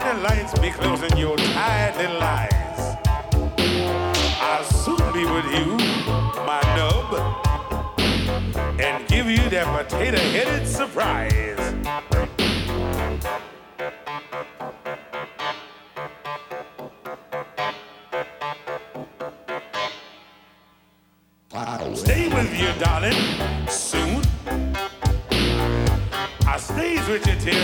the lights be closing your tired little eyes, I'll soon be with you, my nub, and give you that potato-headed surprise. Stay with you, darling, soon. I stays with you till